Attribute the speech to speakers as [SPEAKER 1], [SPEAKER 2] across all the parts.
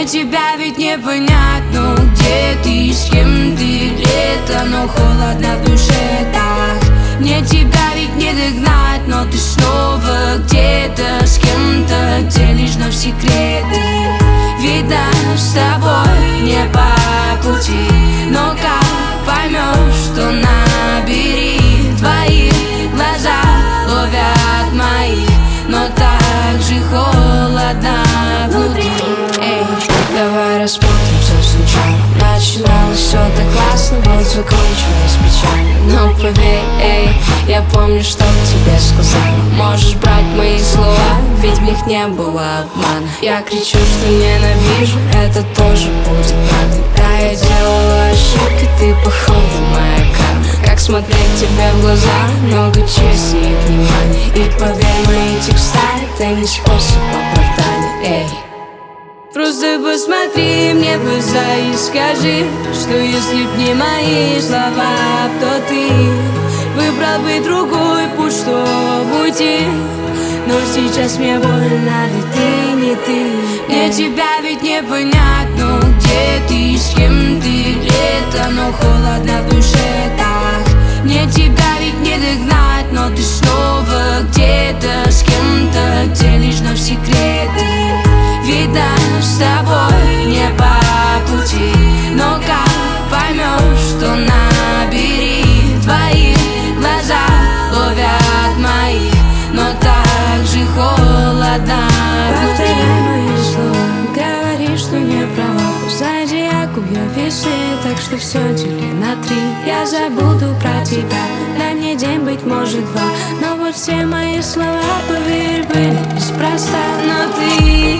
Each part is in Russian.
[SPEAKER 1] Мне тебя ведь не понять, ну где ты, с кем ты? Лето, но холодно в душе так. Мне тебя ведь не догнать, но ты снова где-то с кем-то делишь вновь секреты. Видно, с тобой не по пути, но как поймешь, что набери твои глаза ловят мои, но так же холодно внутри. Эй, давай рассмотрим все сначала. Начиналось все так классно, вот закончилось печально. Но поверь, эй, я помню, что тебе сказала. Можешь брать мои слова, ведь в них не было обмана. Я кричу, что ненавижу, это тоже будет правдой. Да, я делала ошибки, ты походу моя карма. Как смотреть тебе в глаза, много чести и внимания. И поверь, мои текста — это не способ оправдания, эй. Просто посмотри мне в глаза и скажи, что если б не мои слова, то ты выбрал бы другой путь, чтобы уйти. Но сейчас мне больно, ведь ты не ты. Мне тебя ведь не понять, ну где ты, с кем ты? Лето, но холодно в душе так. Мне тебя ведь не догнать, но ты снова где-то с кем-то делишь вновь секреты. Видно, с тобой не по пути, но как поймешь, что набери твои глаза ловят мои, но так же холодно. Повторяй мои слова, говори, что не права. Зодиаку я весы, так что все дели на 3. Я забуду про тебя, дай мне день, быть может 2. Но вот все мои слова, поверь, были неспроста. Но ты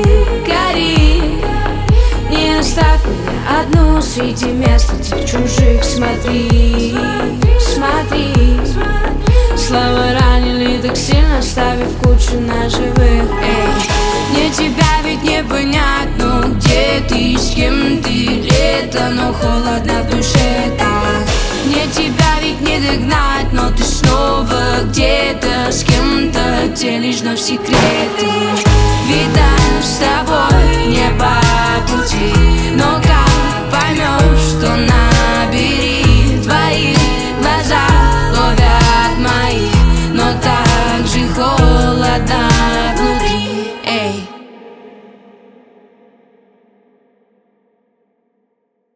[SPEAKER 1] гори, не оставь меня одну среди мест этих чужих. Смотри, смотри, слова ранили так сильно, оставив кучу ножевых. Эй, мне тебя ведь не понять, ну где ты, с кем ты? Лето, но холодно в душе так. Мне тебя ведь не догнать, но ты снова где-то с кем-то делишь вновь секреты. Видно, с тобой не